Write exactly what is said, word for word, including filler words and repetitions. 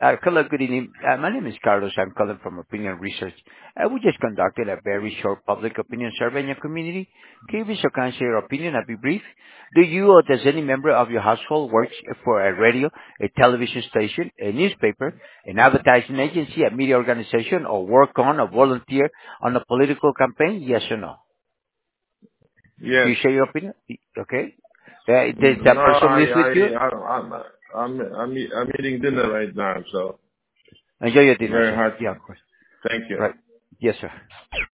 Uh, hello, good evening. Uh, my name is Carlos. I'm calling from Opinion Research. Uh, we just conducted a very short public opinion survey in your community. Can you be so kind to share your opinion and be brief? Do you or does any member of your household works for a radio, a television station, a newspaper, an advertising agency, a media organization, or work on or volunteer on a political campaign? Yes or no? Do Yes. you share your opinion? Okay. Uh, does Mm, that No, person I, live with you? I, I, I'm, I'm, I'm, eat- I'm eating dinner right now, so Enjoy your dinner, very sir. hard. Yeah, of course. Thank you. Right. Yes, sir.